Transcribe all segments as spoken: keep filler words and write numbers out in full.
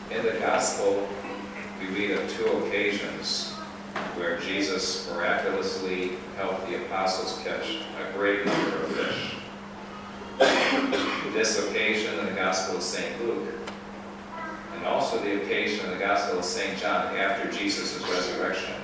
In the gospel, we read of two occasions where Jesus miraculously helped the apostles catch a great number of fish. This occasion in the Gospel of Saint Luke, and also the occasion in the Gospel of Saint John after Jesus' resurrection.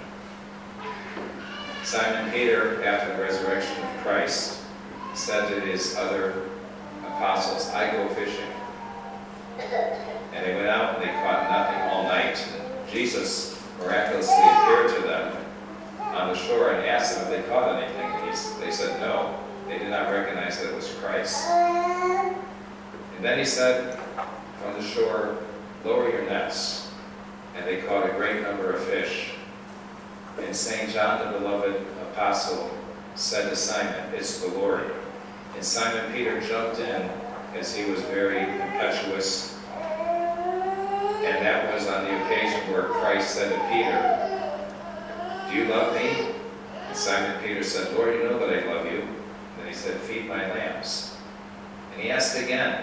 Simon Peter, after the resurrection of Christ, said to his other apostles, "I go fishing." And they went out and they caught nothing all night. Jesus miraculously appeared to them on the shore and asked them if they caught anything. And he, they said no. They did not recognize that it was Christ. And then he said from the shore, "Lower your nets." And they caught a great number of fish. And Saint John, the beloved apostle, said to Simon, "It's the Lord." And Simon Peter jumped in as he was very impetuous. And that was on the occasion where Christ said to Peter, "Do you love me?" And Simon Peter said, "Lord, you know that I love you." And then he said, "Feed my lambs." And he asked again,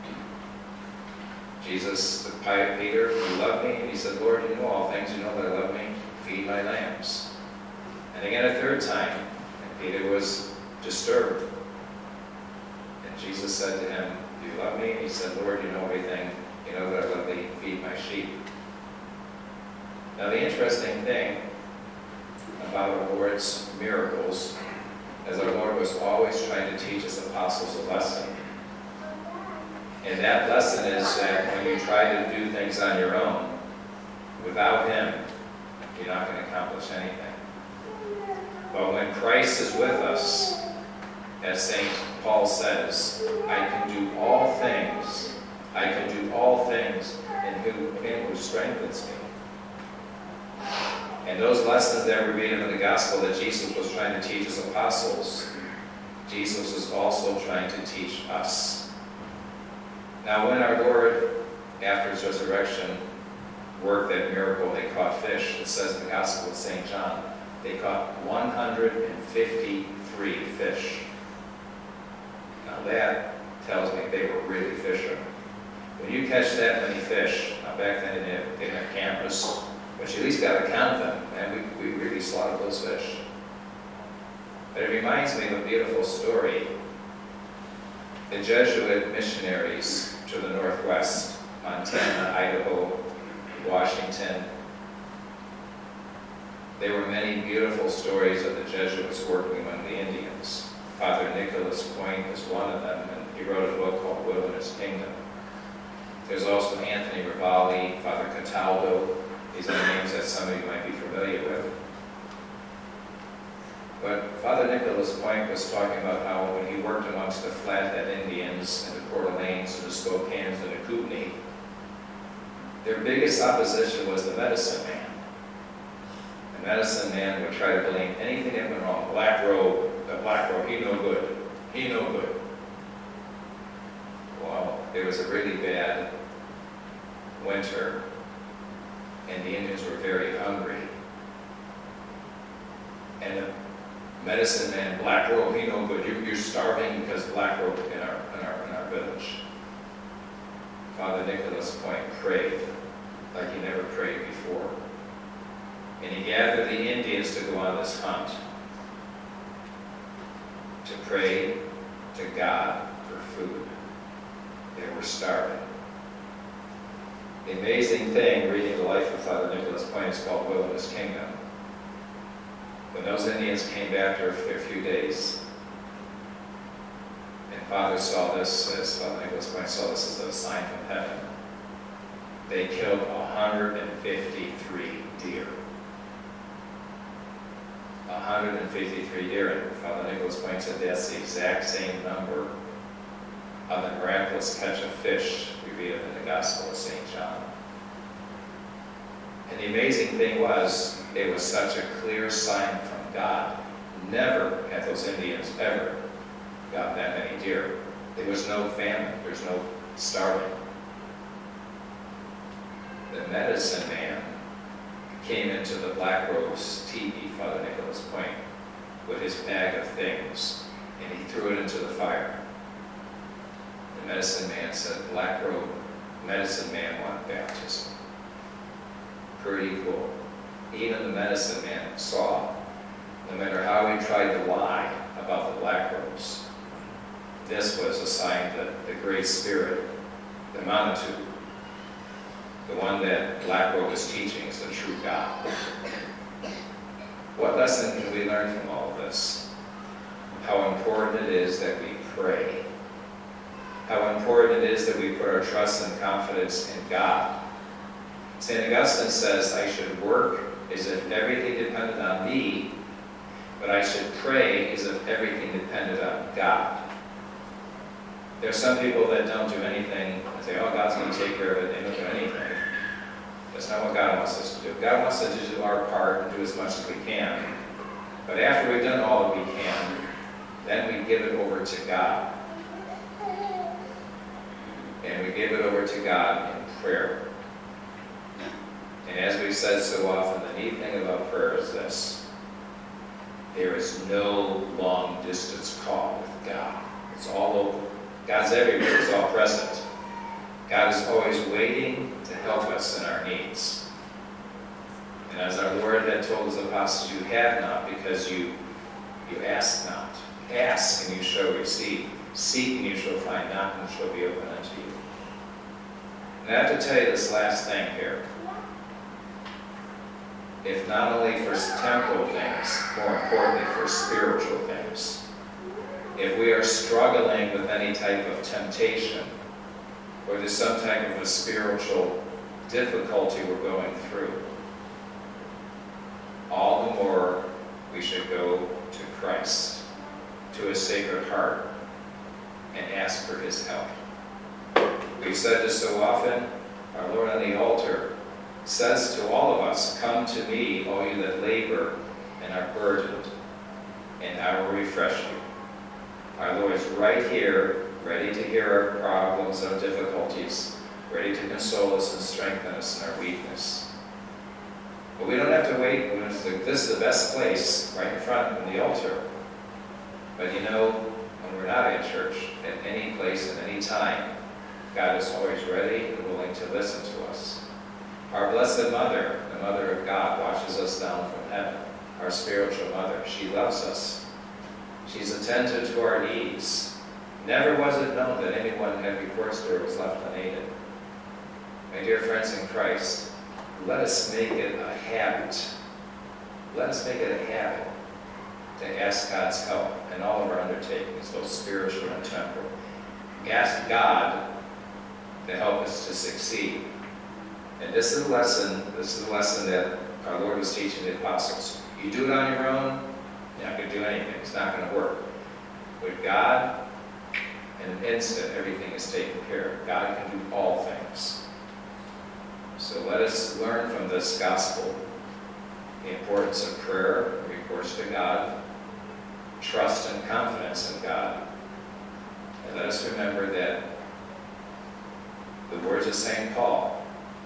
Jesus, to Peter, "Do you love me?" And he said, "Lord, you know all things. You know that I love me. Feed my lambs." And again a third time, and Peter was disturbed. And Jesus said to him, "Do you love me?" And he said, "Lord, you know everything. You know that I love thee. Feed my sheep." Now the interesting thing about our Lord's miracles is our Lord was always trying to teach his apostles a lesson. And that lesson is that when you try to do things on your own, without him, you're not going to accomplish anything. But when Christ is with us, as Saint Paul says, "I can do all things, I can do all things in who, him who strengthens me." And those lessons that we read in the gospel that Jesus was trying to teach his apostles, Jesus was also trying to teach us. Now when our Lord, after his resurrection, worked that miracle, they caught fish. It says in the Gospel of Saint John, they caught one hundred fifty-three fish. Now that tells me they were really fishermen. When you catch that many fish, now back then they didn't have, they didn't have cameras, but you at least got to count them, and we, we really slaughtered those fish. But it reminds me of a beautiful story. The Jesuit missionaries to the Northwest, Montana, Idaho, Washington. There were many beautiful stories of the Jesuits working among the Indians. Father Nicholas Point is one of them, and he wrote a book called Wilderness Kingdom. There's also Anthony Ravalli, Father Cataldo. These are names that some of you might be familiar with. But Father Nicholas Point was talking about how when he worked amongst the Flathead Indians and the Coeur d'Alenes and the Spokanes and the Kootenai, their biggest opposition was the medicine man. The medicine man would try to blame anything that went wrong. Black robe, the black robe, he no good. He no good. Well, it was a really bad winter, and the Indians were very hungry. And the medicine man, black robe, he no good. You're, you're starving because black robe in our, in our, in our village. Father Nicholas Point prayed like he never prayed before. And he gathered the Indians to go on this hunt, to pray to God for food. They were starving. The amazing thing, reading the life of Father Nicholas Point, is called Wilderness Kingdom. When those Indians came back after a few days, and Father saw this, as Father Nicholas Point saw this as a sign from heaven, they killed one hundred fifty-three deer. one hundred fifty-three deer, and Father Nicholas Point said that's the exact same number of the miraculous catch of fish we read of in the Gospel of Saint John. And the amazing thing was, it was such a clear sign from God. Never had those Indians ever got that many deer. There was no famine. There's no starving. The medicine man came into the Black Robe's teepee, Father Nicholas Point, with his bag of things, and he threw it into the fire. The medicine man said, "Black Robe, medicine man wanted baptism. Pretty cool. Even the medicine man saw, no matter how he tried to lie about the black robes, this was a sign that the Great Spirit, the Manitou, the one that Black Robe is teaching, is the true God. What lesson can we learn from all of this? How important it is that we pray. How important it is that we put our trust and confidence in God. Saint Augustine says, I should work as if everything depended on me, but I should pray as if everything depended on God. There are some people that don't do anything and say, oh, God's going to take care of it. They don't do anything. That's not what God wants us to do. God wants us to do our part and do as much as we can. But after we've done all that we can, then we give it over to God. And we give it over to God in prayer. And as we've said so often, the neat thing about prayer is this. There is no long distance call with God. It's all open. God's everywhere. He's all present. God is always waiting to help us in our needs. And as our Lord had told his apostles, you have not because you, you ask not. Ask and you shall receive. Seek and you shall find. Knock and it shall be open unto you. And I have to tell you this last thing here. If not only for temporal things, more importantly for spiritual things. If we are struggling with any type of temptation, or there's some type of a spiritual difficulty we're going through, all the more we should go to Christ, to his Sacred Heart, and ask for his help. We've said this so often. Our Lord on the altar says to all of us, come to me, all you that labor and are burdened, and I will refresh you. Our Lord is right here, ready to hear our problems, our difficulties, ready to console us and strengthen us in our weakness. But we don't have to wait. This is the best place, right in front of the altar. But you know, when we're not in church, at any place, at any time, God is always ready and willing to listen to us. Our Blessed Mother, the Mother of God, watches us down from heaven. Our spiritual mother, she loves us. She's attentive to our needs. Never was it known that anyone had recourse to her was left unaided. My dear friends in Christ, let us make it a habit. Let us make it a habit to ask God's help in all of our undertakings, both spiritual and temporal. Ask God to help us to succeed. And this is a lesson, this is a lesson that our Lord was teaching the apostles. You do it on your own, you're not going to do anything. It's not going to work. With God, in an instant, everything is taken care of. God can do all things. So let us learn from this gospel the importance of prayer, recourse to God, trust and confidence in God. And let us remember that the words of Saint Paul,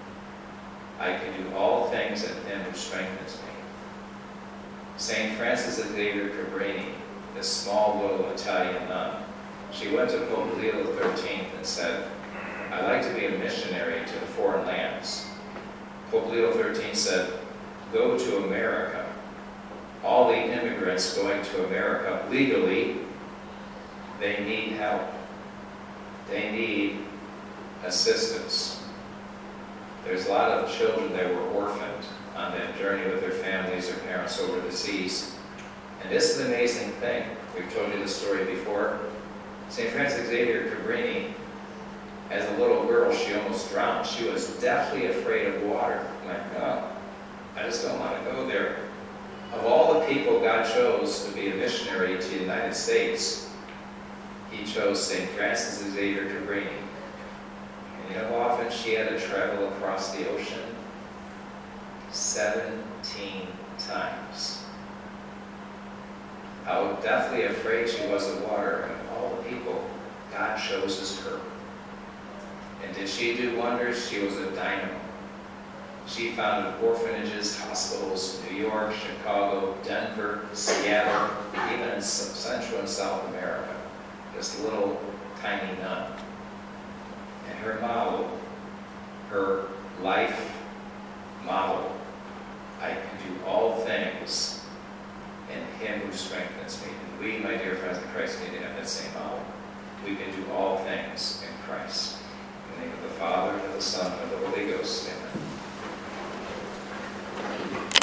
I can do all things in him who strengthens me. Saint Frances Xavier Cabrini, this small little Italian nun, she went to Pope Leo the thirteenth and said, I'd like to be a missionary to the foreign lands. Pope Leo the thirteenth said, go to America. All the immigrants going to America legally, they need help. They need assistance. There's a lot of children that were orphaned on that journey with their families or parents over the seas. And this is an amazing thing. We've told you this story before. Saint Frances Xavier Cabrini, as a little girl, she almost drowned. She was deathly afraid of water. I'm like, oh, I just don't want to go there. Of all the people God chose to be a missionary to the United States, he chose Saint Frances Xavier Cabrini. And you know how often she had to travel across the ocean? Seventeen times. How deathly afraid she was of water, and of all the people, God chose her. And did she do wonders? She was a dynamo. She founded orphanages, hospitals in New York, Chicago, Denver, Seattle, even in Central and South America. This little tiny nun. And her model life model. I can do all things in him who strengthens me. And we, my dear friends in Christ, need to have that same model. We can do all things in Christ. In the name of the Father, and of the Son, and of the Holy Ghost. Amen.